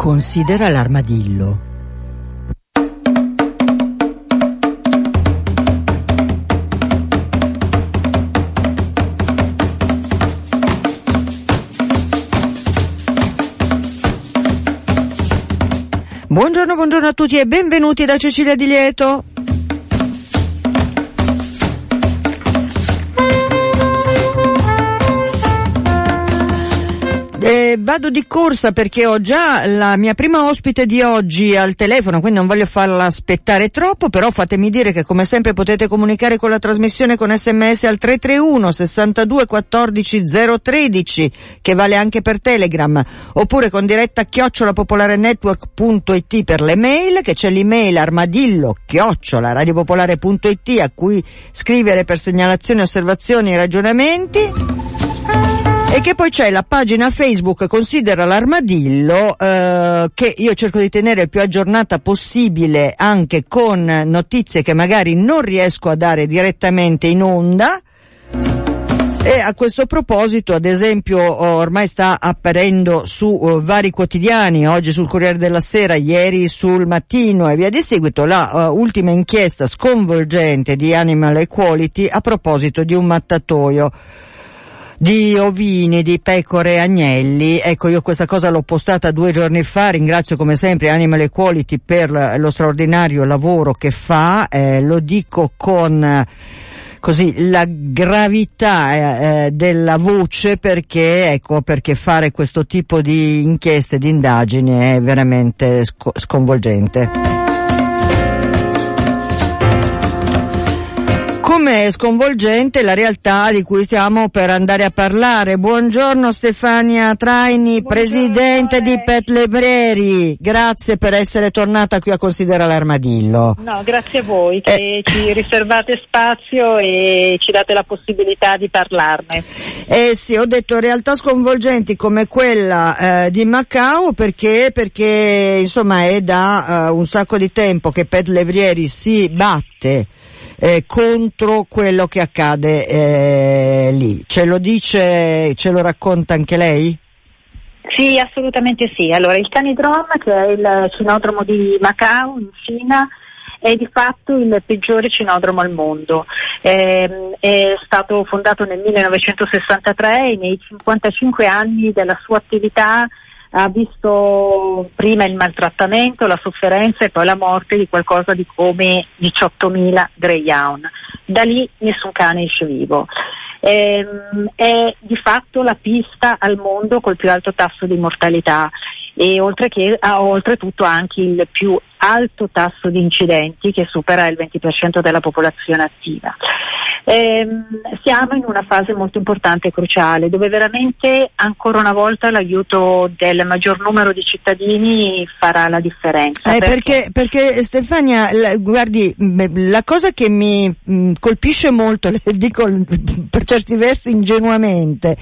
Considera l'armadillo. Buongiorno a tutti e benvenuti da Cecilia Di Lieto. Vado di corsa perché ho già la mia prima ospite di oggi al telefono, quindi non voglio farla aspettare troppo, però fatemi dire che come sempre potete comunicare con la trasmissione con SMS al 331 62 14 013, che vale anche per Telegram, oppure con diretta @popolarenetwork.it per le mail, che c'è l'email armadillo@radiopopolare.it a cui scrivere per segnalazioni, osservazioni e ragionamenti. E che poi c'è la pagina Facebook Considera l'armadillo, che io cerco di tenere il più aggiornata possibile anche con notizie che magari non riesco a dare direttamente in onda. E a questo proposito, ad esempio, ormai sta apparendo su vari quotidiani, oggi sul Corriere della Sera, ieri sul Mattino e via di seguito, la ultima inchiesta sconvolgente di Animal Equality a proposito di un mattatoio di ovini, di pecore e agnelli. Ecco, io questa cosa l'ho postata 2 giorni fa, ringrazio come sempre Animal Equality per lo straordinario lavoro che fa, lo dico con così la gravità della voce, perché fare questo tipo di inchieste, di indagini è veramente sconvolgente. Come è sconvolgente la realtà di cui stiamo per andare a parlare. Buongiorno Stefania Traini, presidente di Pet Libreri. Grazie per essere tornata qui a Considera l'armadillo. No, grazie a voi che ci riservate spazio e ci date la possibilità di parlarne. Sì, ho detto realtà sconvolgenti come quella di Macao perché insomma è da un sacco di tempo che Pet Libreri si batte contro quello che accade lì. Ce lo racconta anche lei? Sì, assolutamente sì. Allora, il Canidrom, che è il cinodromo di Macao in Cina, è di fatto il peggiore cinodromo al mondo. È stato fondato nel 1963 e nei 55 anni della sua attività ha visto prima il maltrattamento, la sofferenza e poi la morte di qualcosa di come 18.000 greyhound. Da lì nessun cane esce vivo. È di fatto la pista al mondo col più alto tasso di mortalità e oltretutto anche il più alto tasso di incidenti, che supera il 20% della popolazione attiva. Siamo in una fase molto importante e cruciale, dove veramente ancora una volta l'aiuto del maggior numero di cittadini farà la differenza. Perché Stefania, guardi, la cosa che mi colpisce molto, le dico per certi versi ingenuamente,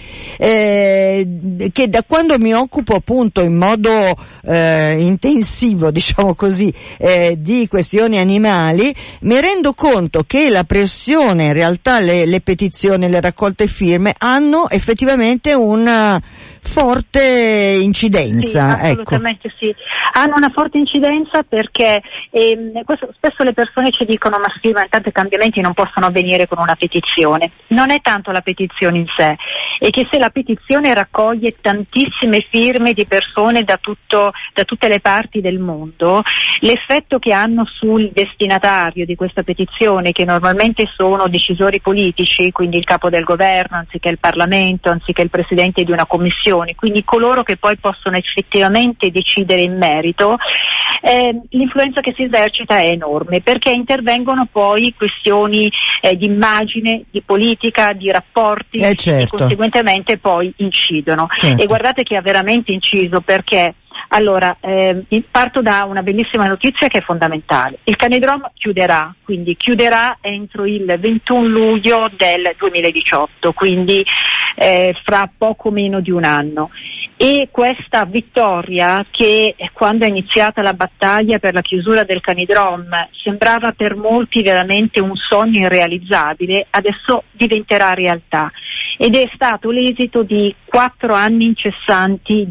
che da quando mi occupo appunto in modo intensivo, diciamo così, di questioni animali, mi rendo conto che la pressione, in realtà le petizioni, le raccolte firme hanno effettivamente una forte incidenza. Sì, assolutamente ecco. Sì, hanno una forte incidenza perché questo, spesso le persone ci dicono ma tanti cambiamenti non possono avvenire con una petizione. Non è tanto la petizione in sé, è che se la petizione raccoglie tantissime firme di persone da tutte le parti del mondo, l'effetto che hanno sul destinatario di questa petizione, che normalmente sono decisori politici, quindi il capo del governo, anziché il Parlamento, anziché il presidente di una commissione, quindi coloro che poi possono effettivamente decidere in merito, l'influenza che si esercita è enorme, perché intervengono poi questioni di immagine, di politica, di rapporti, certo. E conseguentemente poi incidono. Certo. E guardate che ha veramente inciso, perché allora, parto da una bellissima notizia che è fondamentale. Il Canidrom chiuderà entro il 21 luglio del 2018, quindi fra poco meno di un anno. E questa vittoria, che quando è iniziata la battaglia per la chiusura del Canidrom sembrava per molti veramente un sogno irrealizzabile, adesso diventerà realtà. Ed è stato l'esito di 4 anni incessanti di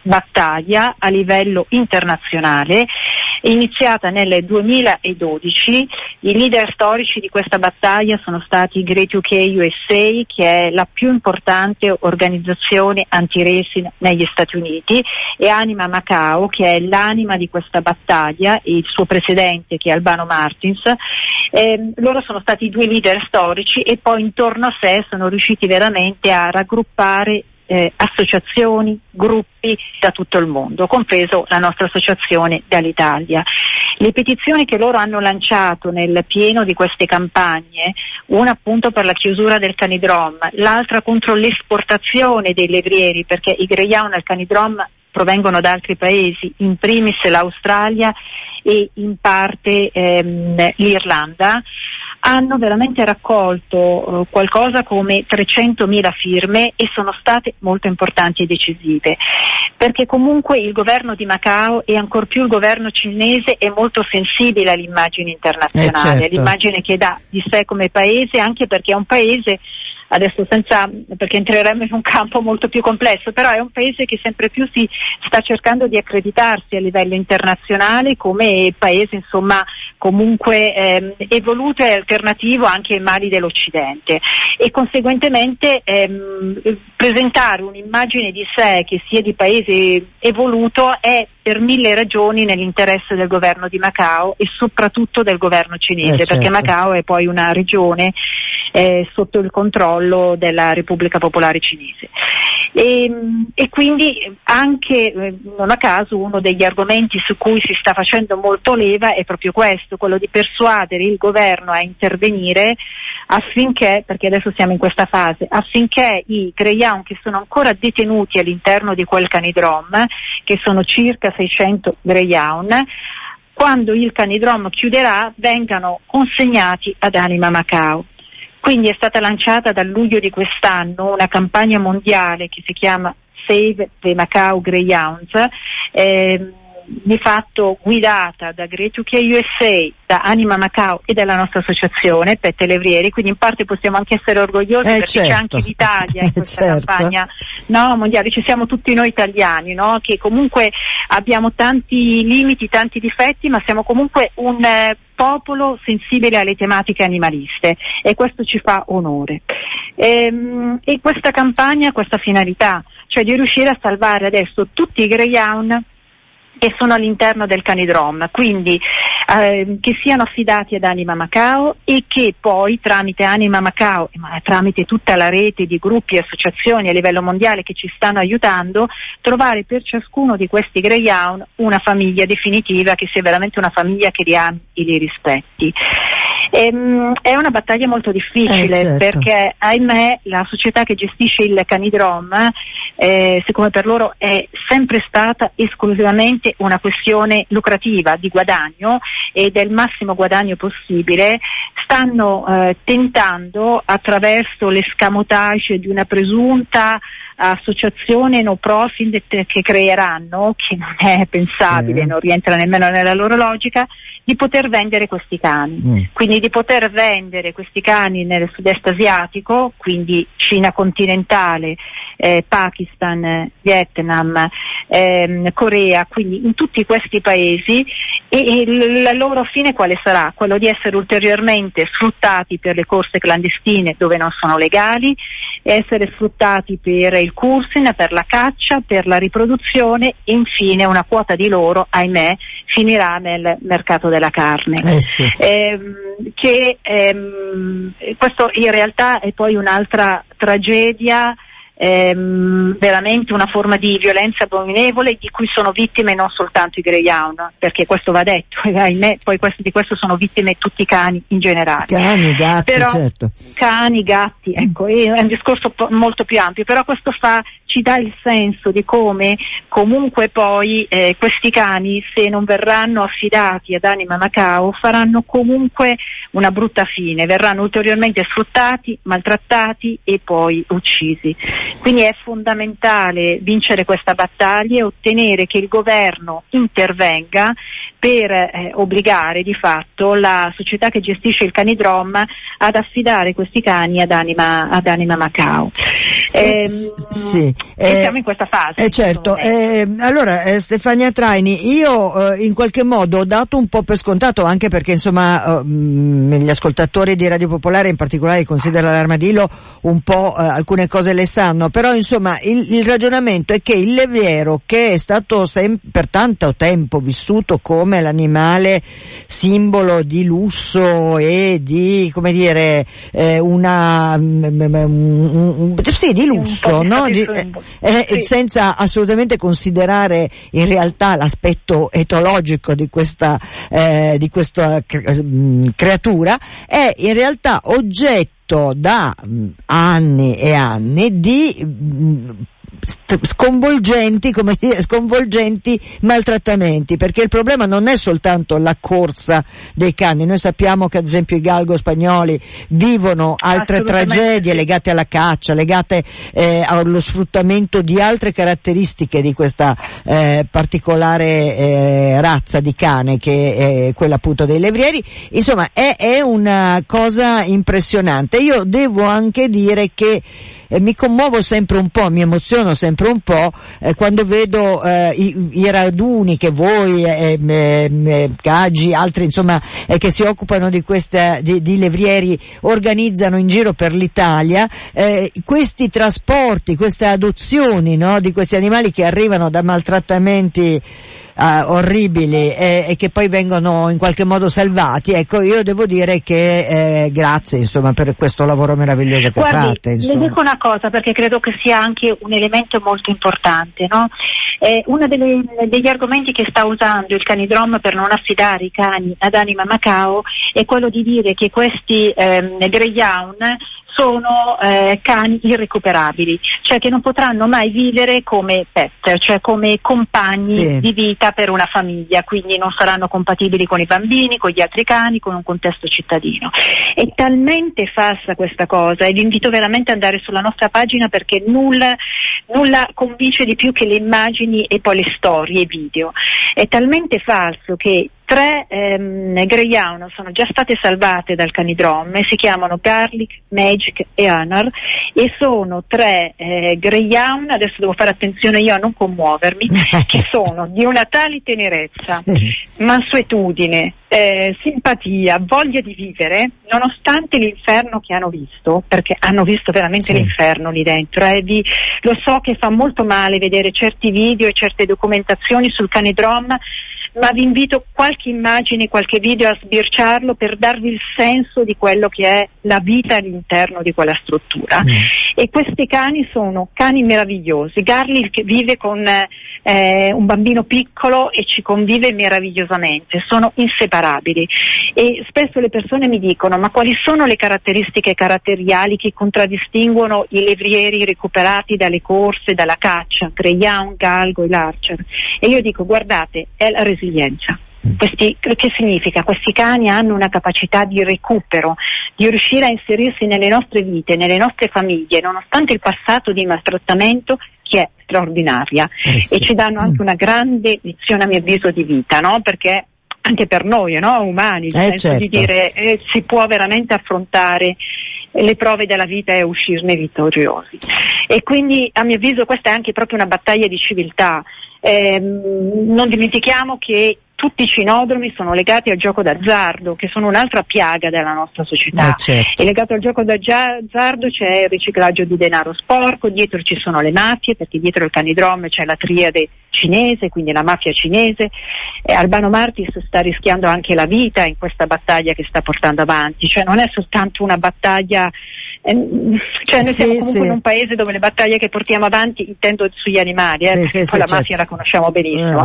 battaglia a livello internazionale, iniziata nel 2012. I leader storici di questa battaglia sono stati Great UK USA, che è la più importante organizzazione anti-racing negli Stati Uniti, e Anima Macao, che è l'anima di questa battaglia, e il suo presidente, che è Albano Martins. Loro sono stati i due leader storici, e poi intorno a sé sono riusciti veramente a raggruppare associazioni, gruppi da tutto il mondo, compreso la nostra associazione dall'Italia. Le petizioni che loro hanno lanciato nel pieno di queste campagne, una appunto per la chiusura del canidrom, l'altra contro l'esportazione dei levrieri, perché i greyhound al canidrom provengono da altri paesi, in primis l'Australia e in parte l'Irlanda, hanno veramente raccolto qualcosa come 300.000 firme, e sono state molto importanti e decisive, perché comunque il governo di Macao, e ancor più il governo cinese, è molto sensibile all'immagine internazionale, certo. L'immagine che dà di sé come paese, anche perché è un paese, adesso perché entreremo in un campo molto più complesso, però è un paese che sempre più si sta cercando di accreditarsi a livello internazionale come paese, insomma, comunque evoluto e alternativo anche ai mali dell'Occidente, e conseguentemente presentare un'immagine di sé che sia di paese evoluto è per 1000 ragioni nell'interesse del governo di Macao e soprattutto del governo cinese, certo. Perché Macao è poi una regione sotto il controllo della Repubblica Popolare Cinese. E quindi anche, non a caso, uno degli argomenti su cui si sta facendo molto leva è proprio questo, quello di persuadere il governo a intervenire affinché, perché adesso siamo in questa fase, affinché i greyhound che sono ancora detenuti all'interno di quel canidrom, che sono circa 600 greyhound, quando il canidrom chiuderà vengano consegnati ad Anima Macao. Quindi è stata lanciata dal luglio di quest'anno una campagna mondiale che si chiama Save the Macao Greyhounds, di fatto guidata da Great UK USA, da Anima Macao e dalla nostra associazione Pet e Levrieri, quindi in parte possiamo anche essere orgogliosi perché certo. c'è anche l'Italia in questa certo. campagna mondiale, ci siamo tutti noi italiani, che comunque abbiamo tanti limiti, tanti difetti, ma siamo comunque un popolo sensibile alle tematiche animaliste, e questo ci fa onore. E questa campagna ha questa finalità, cioè di riuscire a salvare adesso tutti i greyhound che sono all'interno del canidrom, quindi che siano affidati ad Anima Macao, e che poi tramite Anima Macao, ma tramite tutta la rete di gruppi e associazioni a livello mondiale che ci stanno aiutando, trovare per ciascuno di questi greyhound una famiglia definitiva, che sia veramente una famiglia che li ami e li rispetti. È una battaglia molto difficile, certo. Perché ahimè la società che gestisce il canidrom, siccome per loro è sempre stata esclusivamente una questione lucrativa, di guadagno e del massimo guadagno possibile, stanno tentando, attraverso l'escamotage di una presunta associazione no profit che creeranno, che non è pensabile, non rientra nemmeno nella loro logica, di poter vendere questi cani, quindi di poter vendere questi cani nel sud-est asiatico, quindi Cina continentale, Pakistan, Vietnam, Corea, quindi in tutti questi paesi, e il loro fine quale sarà? Quello di essere ulteriormente sfruttati per le corse clandestine dove non sono legali, essere sfruttati per il coursing, per la caccia, per la riproduzione, e infine una quota di loro, ahimè, finirà nel mercato della carne. Sì. Questo in realtà è poi un'altra tragedia, veramente una forma di violenza abominevole di cui sono vittime non soltanto i greyhound, perché questo va detto, ahimè, poi di questo sono vittime tutti i cani in generale. Cani, gatti, però, certo. Cani, gatti, ecco, è un discorso molto più ampio, però questo ci dà il senso di come comunque poi questi cani, se non verranno affidati ad Anima Macao, faranno comunque una brutta fine, verranno ulteriormente sfruttati, maltrattati e poi uccisi. Quindi è fondamentale vincere questa battaglia e ottenere che il governo intervenga per obbligare di fatto la società che gestisce il canidrom ad affidare questi cani ad Anima Macao. Siamo in questa fase. Certo. Allora Stefania Traini, io in qualche modo ho dato un po' per scontato, anche perché insomma gli ascoltatori di Radio Popolare in particolare considerano l'armadillo un po' alcune cose le sanno, però insomma il ragionamento è che il levriero, che è stato per tanto tempo vissuto come l'animale simbolo di lusso e di, come dire, di lusso, no? Senza assolutamente considerare in realtà l'aspetto etologico di questa creatura, è in realtà oggetto da anni e anni di sconvolgenti maltrattamenti, perché il problema non è soltanto la corsa dei cani. Noi sappiamo che ad esempio i galgo spagnoli vivono altre tragedie legate alla caccia, legate allo sfruttamento di altre caratteristiche di questa particolare razza di cane, che è quella appunto dei levrieri. Insomma è una cosa impressionante. Io devo anche dire che mi commuovo sempre un po', mi emoziono sempre un po' quando vedo i raduni che voi, Caggi, altri insomma che si occupano di di levrieri organizzano in giro per l'Italia, questi trasporti, queste adozioni, no, di questi animali che arrivano da maltrattamenti orribili e che poi vengono in qualche modo salvati. Ecco, io devo dire che grazie insomma per questo lavoro meraviglioso che fate. Le dico una cosa, perché credo che sia anche un elemento molto importante, no? Uno degli argomenti che sta usando il canidrom per non affidare i cani ad Anima Macao è quello di dire che questi greyhound sono cani irrecuperabili, cioè che non potranno mai vivere come pet, cioè come compagni di vita per una famiglia, quindi non saranno compatibili con i bambini, con gli altri cani, con un contesto cittadino. È talmente falsa questa cosa, e vi invito veramente ad andare sulla nostra pagina, perché nulla convince di più che le immagini e poi le storie, i video. È talmente falso che 3 greyhound sono già state salvate dal canidrom, si chiamano Garlic, Magic e Honor, e sono 3 greyhound, adesso devo fare attenzione io a non commuovermi, che sono di una tale tenerezza, mansuetudine, simpatia, voglia di vivere, nonostante l'inferno che hanno visto, perché hanno visto veramente l'inferno lì dentro. Lo so che fa molto male vedere certi video e certe documentazioni sul canidrom, ma vi invito qualche immagine, qualche video a sbirciarlo per darvi il senso di quello che è la vita all'interno di quella struttura. E questi cani sono cani meravigliosi. Garlic vive con un bambino piccolo e ci convive meravigliosamente, sono inseparabili. E spesso le persone mi dicono: ma quali sono le caratteristiche caratteriali che contraddistinguono i levrieri recuperati dalle corse, dalla caccia, greyhound, galgo e larcher? E io dico: guardate, è la resilienza. Che significa? Questi cani hanno una capacità di recupero, di riuscire a inserirsi nelle nostre vite, nelle nostre famiglie, nonostante il passato di maltrattamento, che è straordinaria, e ci danno anche una grande lezione, a mio avviso, di vita, no? Perché anche per noi, no? Umani, nel senso di dire si può veramente affrontare le prove della vita e uscirne vittoriosi. E quindi, a mio avviso, questa è anche proprio una battaglia di civiltà. Non dimentichiamo che tutti i cinodromi sono legati al gioco d'azzardo, che sono un'altra piaga della nostra società. E legato al gioco d'azzardo c'è il riciclaggio di denaro sporco, dietro ci sono le mafie, perché dietro il canidrom c'è la triade cinese, quindi la mafia cinese. Albano Martis sta rischiando anche la vita in questa battaglia che sta portando avanti, cioè non è soltanto una battaglia, cioè noi siamo comunque in un paese dove le battaglie che portiamo avanti, intendo sugli animali, perché poi la mafia la conosciamo benissimo,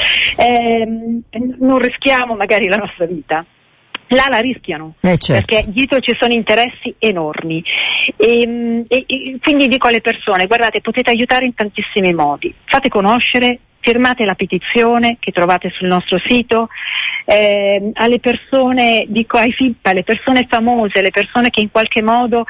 non rischiamo magari la nostra vita. Là la rischiano, perché dietro ci sono interessi enormi, e quindi dico alle persone: guardate, potete aiutare in tantissimi modi, fate conoscere firmate la petizione che trovate sul nostro sito. Alle persone, dico ai FIP, alle persone famose, alle persone che in qualche modo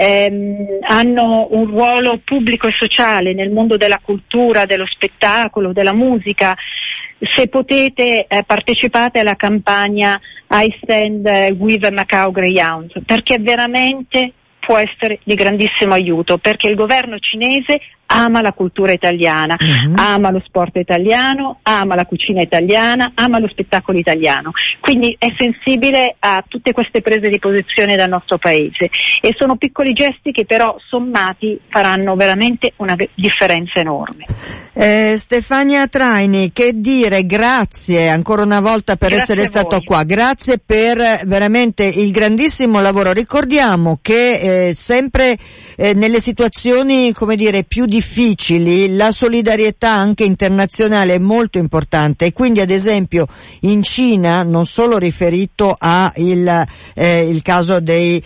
hanno un ruolo pubblico e sociale nel mondo della cultura, dello spettacolo, della musica, se potete partecipate alla campagna I Stand with Macau Greyhounds, perché veramente può essere di grandissimo aiuto, perché il governo cinese ama la cultura italiana, ama lo sport italiano, ama la cucina italiana, ama lo spettacolo italiano, quindi è sensibile a tutte queste prese di posizione dal nostro paese, e sono piccoli gesti che però sommati faranno veramente una differenza enorme. Stefania Traini, che dire, grazie ancora una volta per essere stato qua, grazie per veramente il grandissimo lavoro. Ricordiamo che sempre nelle situazioni, come dire, più difficili, la solidarietà anche internazionale è molto importante, e quindi ad esempio in Cina, non solo riferito a il caso dei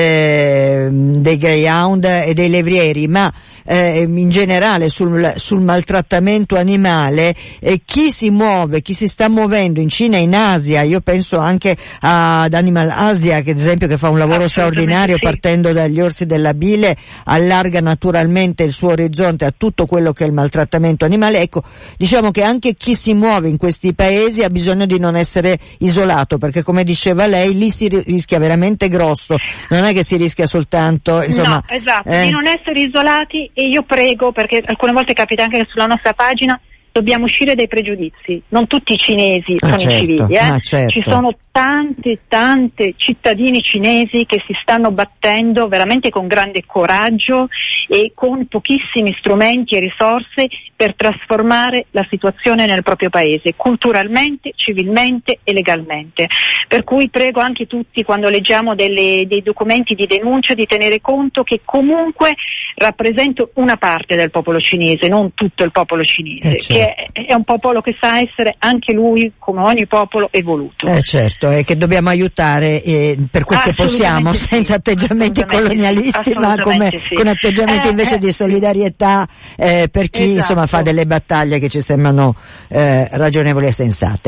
greyhound e dei levrieri, ma in generale sul maltrattamento animale, chi si muove, chi si sta muovendo in Cina e in Asia, io penso anche ad Animal Asia, che ad esempio che fa un lavoro straordinario, partendo dagli orsi della bile, allarga naturalmente il suo orizzonte a tutto quello che è il maltrattamento animale. Ecco, diciamo che anche chi si muove in questi paesi ha bisogno di non essere isolato, perché come diceva lei, lì si rischia veramente grosso, non è che si rischia soltanto, insomma. No, esatto, di non essere isolati, e io prego, perché alcune volte capita anche che sulla nostra pagina dobbiamo uscire dai pregiudizi, non tutti i cinesi sono incivili, certo. Ci sono tante cittadini cinesi che si stanno battendo veramente con grande coraggio e con pochissimi strumenti e risorse per trasformare la situazione nel proprio paese, culturalmente, civilmente e legalmente. Per cui prego anche tutti, quando leggiamo dei documenti di denuncia, di tenere conto che comunque rappresento una parte del popolo cinese, non tutto il popolo cinese, certo. Che è un popolo che sa essere anche lui, come ogni popolo, evoluto. Certo, e che dobbiamo aiutare per quel che possiamo, senza atteggiamenti colonialisti, ma con atteggiamenti invece di solidarietà per chi insomma fa delle battaglie che ci sembrano ragionevoli e sensate.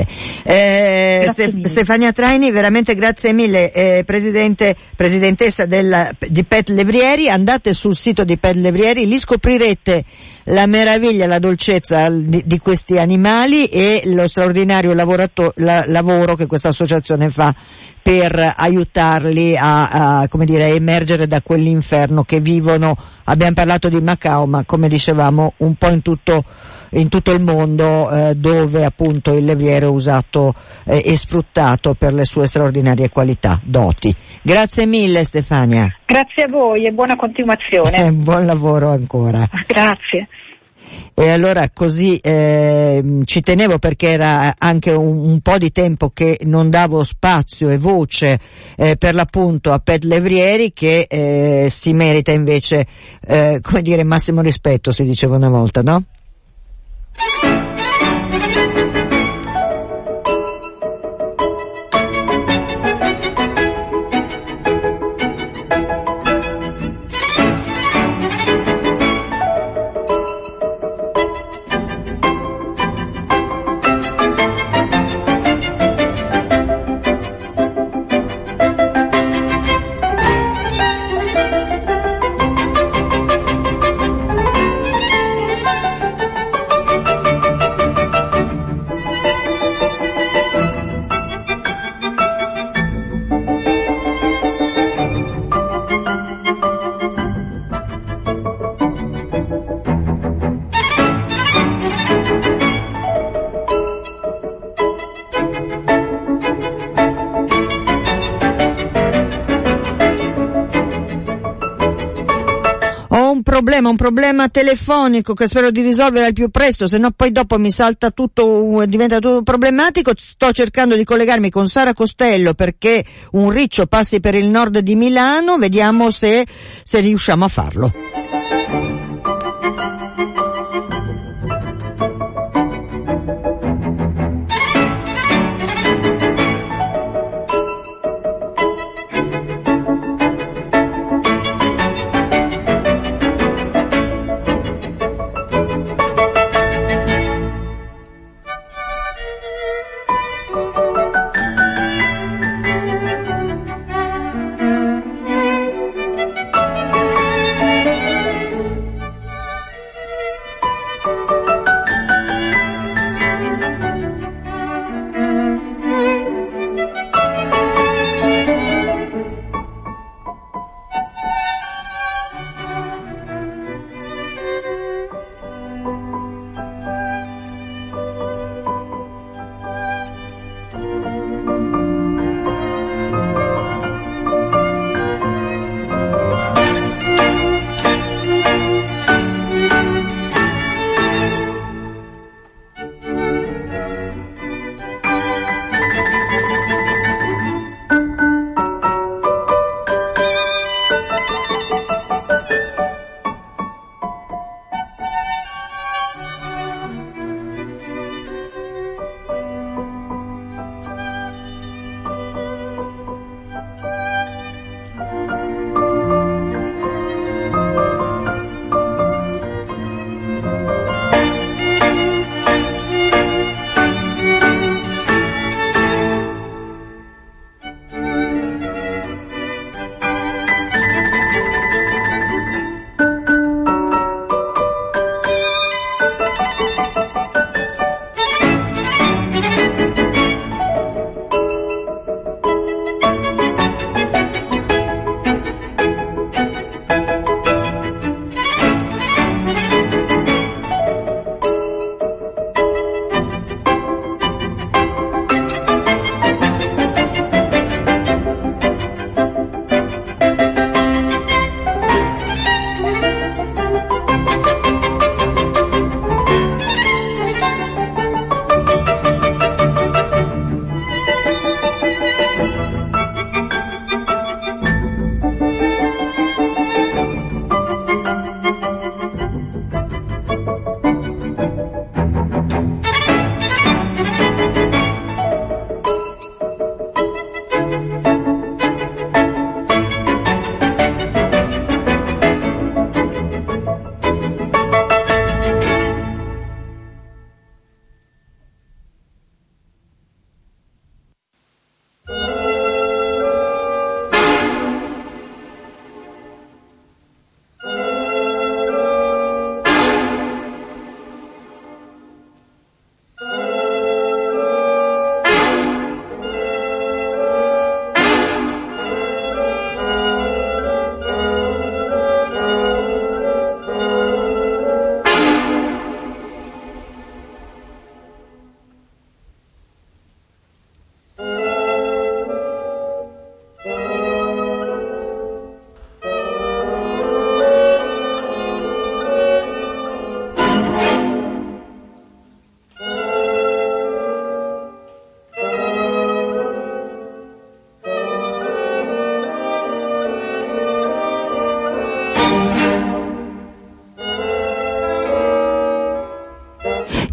Stefania Traini, veramente grazie mille, presidentessa di Pet Levrieri. Andate sul sito di Pet Levrieri, lì scoprirete la meraviglia, la dolcezza di questi animali e lo straordinario lavoro che questa associazione fa per aiutarli a come dire, emergere da quell'inferno che vivono. Abbiamo parlato di Macao, ma come dicevamo un po' in tutto il mondo, dove appunto il levriero è usato e sfruttato per le sue straordinarie qualità, doti. Grazie mille Stefania. Grazie a voi e buona continuazione. Buon lavoro ancora. Grazie. E allora così ci tenevo, perché era anche un po' di tempo che non davo spazio e voce per l'appunto a Pet Levrieri, che si merita invece come dire massimo rispetto, si diceva una volta, no? Un problema telefonico che spero di risolvere al più presto, se no poi dopo mi salta tutto, diventa tutto problematico. Sto cercando di collegarmi con Sara Costello perché un riccio passi per il nord di Milano, vediamo se riusciamo a farlo.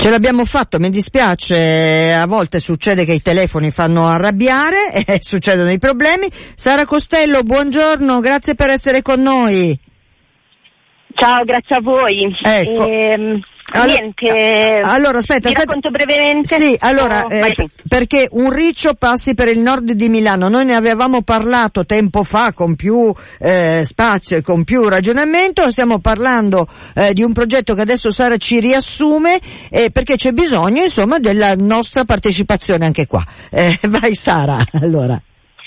Ce l'abbiamo fatto, mi dispiace, a volte succede che i telefoni fanno arrabbiare e succedono i problemi. Sara Costello, buongiorno, grazie per essere con noi. Ciao, grazie a voi. Ecco. Allora, aspetta. Racconto brevemente. Sì, allora, perché un riccio passi per il nord di Milano. Noi ne avevamo parlato tempo fa con più spazio e con più ragionamento. Stiamo parlando di un progetto che adesso Sara ci riassume, perché c'è bisogno, insomma, della nostra partecipazione anche qua. Vai Sara, allora.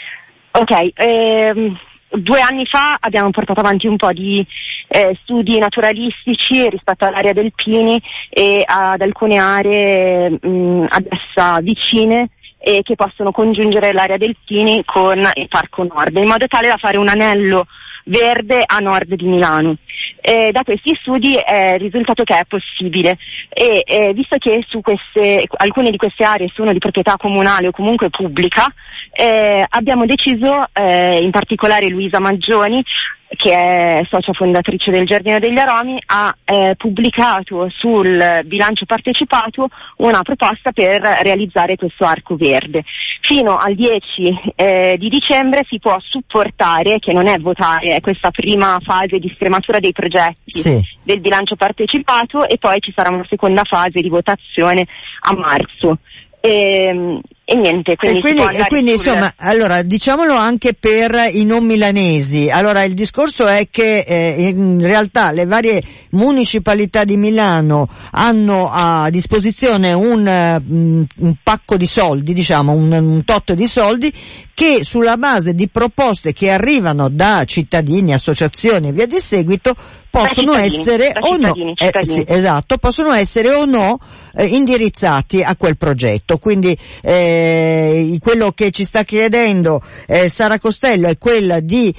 Ok, 2 anni fa abbiamo portato avanti un po' di studi naturalistici rispetto all'area del Pini e ad alcune aree ad essa vicine e che possono congiungere l'area del Pini con il Parco Nord, in modo tale da fare un anello verde a nord di Milano. Da questi studi è risultato che è possibile e visto che su alcune di queste aree sono di proprietà comunale o comunque pubblica, abbiamo deciso, in particolare Luisa Maggioni, che è socia fondatrice del Giardino degli Aromi, ha pubblicato sul bilancio partecipato una proposta per realizzare questo arco verde. Fino al 10 di dicembre si può supportare, che non è votare, è questa prima fase di scrematura dei progetti del bilancio partecipato, e poi ci sarà una seconda fase di votazione a marzo. E niente, quindi insomma, allora diciamolo anche per i non milanesi. Allora il discorso è che in realtà le varie municipalità di Milano hanno a disposizione un pacco di soldi, diciamo un tot di soldi, che sulla base di proposte che arrivano da cittadini, associazioni e via di seguito possono essere o no, sì, esatto, possono essere o no indirizzati a quel progetto. Quindi quello che ci sta chiedendo Sara Costello è quella di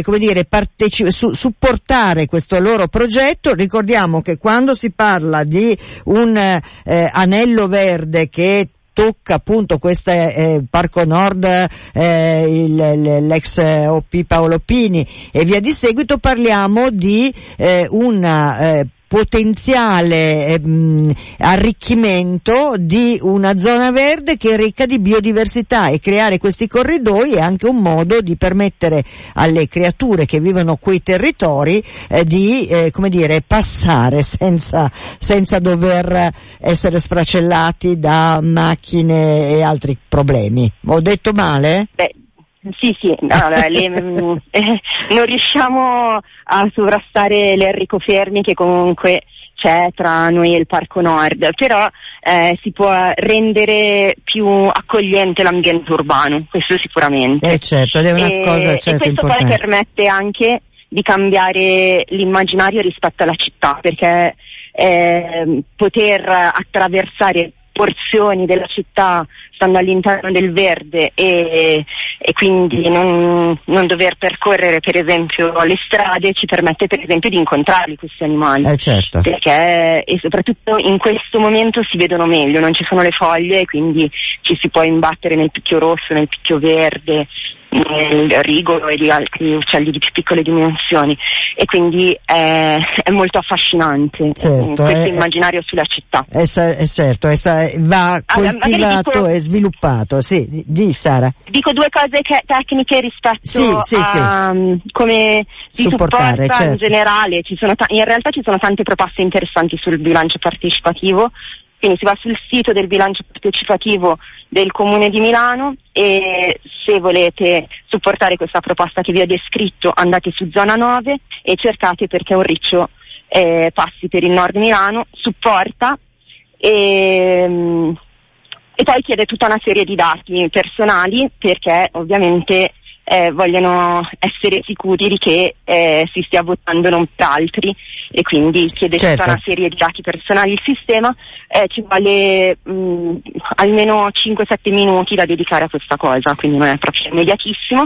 supportare questo loro progetto. Ricordiamo che quando si parla di un anello verde che tocca appunto questo Parco Nord, l'ex OP Paolo Pini e via di seguito, parliamo di una potenziale arricchimento di una zona verde che è ricca di biodiversità, e creare questi corridoi è anche un modo di permettere alle creature che vivono quei territori di passare senza dover essere sfracellati da macchine e altri problemi. Ho detto male? Sì, non riusciamo a sovrastare l'Enrico Fermi che comunque c'è tra noi e il Parco Nord, però si può rendere più accogliente l'ambiente urbano, questo sicuramente. Certo, è una cosa e questo importante. poi permette anche di cambiare l'immaginario rispetto alla città, perché poter attraversare porzioni della città stando all'interno del verde e quindi non dover percorrere per esempio le strade ci permette per esempio di incontrarli questi animali, certo. Perché e soprattutto in questo momento si vedono meglio, non ci sono le foglie e quindi ci si può imbattere nel picchio rosso, nel picchio verde, nel rigolo e di altri uccelli di più piccole dimensioni, e quindi è molto affascinante, certo, questo immaginario sulla città. Certo, va coltivato e sviluppato. Sì, di Sara. Dico 2 cose tecniche rispetto a come si supporta, certo. In generale in realtà ci sono tante proposte interessanti sul bilancio partecipativo. Quindi si va sul sito del bilancio partecipativo del Comune di Milano e se volete supportare questa proposta che vi ho descritto andate su zona 9 e cercate Perché un riccio passi per il nord Milano, supporta e poi chiede tutta una serie di dati personali perché ovviamente vogliono essere sicuri di che si stia votando non per altri e quindi chiede tutta una serie di dati personali. Il sistema ci vuole almeno 5-7 minuti da dedicare a questa cosa, quindi non è proprio immediatissimo.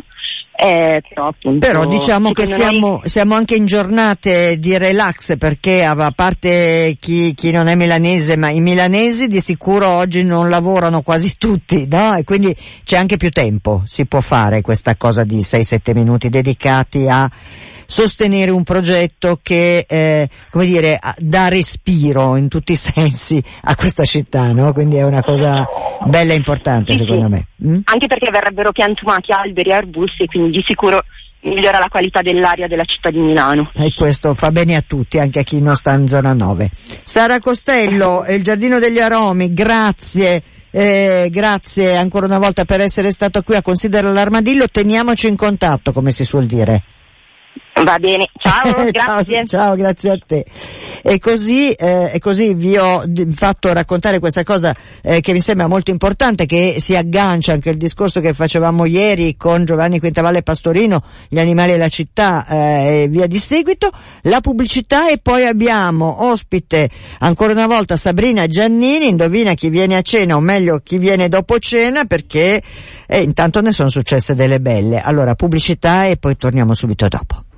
Però diciamo che siamo anche in giornate di relax, perché a parte chi non è milanese, ma i milanesi di sicuro oggi non lavorano quasi tutti, no? E quindi c'è anche più tempo, si può fare questa cosa di 6-7 minuti dedicati a sostenere un progetto che, come dire, dà respiro in tutti i sensi a questa città, no? Quindi è una cosa bella e importante, secondo me. Anche perché verrebbero piantumati alberi e arbusti e quindi di sicuro migliora la qualità dell'aria della città di Milano. E questo fa bene a tutti, anche a chi non sta in zona 9. Sara Costello, il Giardino degli Aromi, grazie. Grazie ancora una volta per essere stato qui a Considera l'Armadillo. Teniamoci in contatto, come si suol dire. Va bene, ciao, grazie. Ciao, grazie a te. E così vi ho fatto raccontare questa cosa che mi sembra molto importante, che si aggancia anche al discorso che facevamo ieri con Giovanni Quintavalle Pastorino, gli animali e la città e via di seguito, la pubblicità, e poi abbiamo ospite ancora una volta Sabrina Giannini. Indovina chi viene a cena, o meglio chi viene dopo cena, perché intanto ne sono successe delle belle. Allora pubblicità e poi torniamo subito dopo.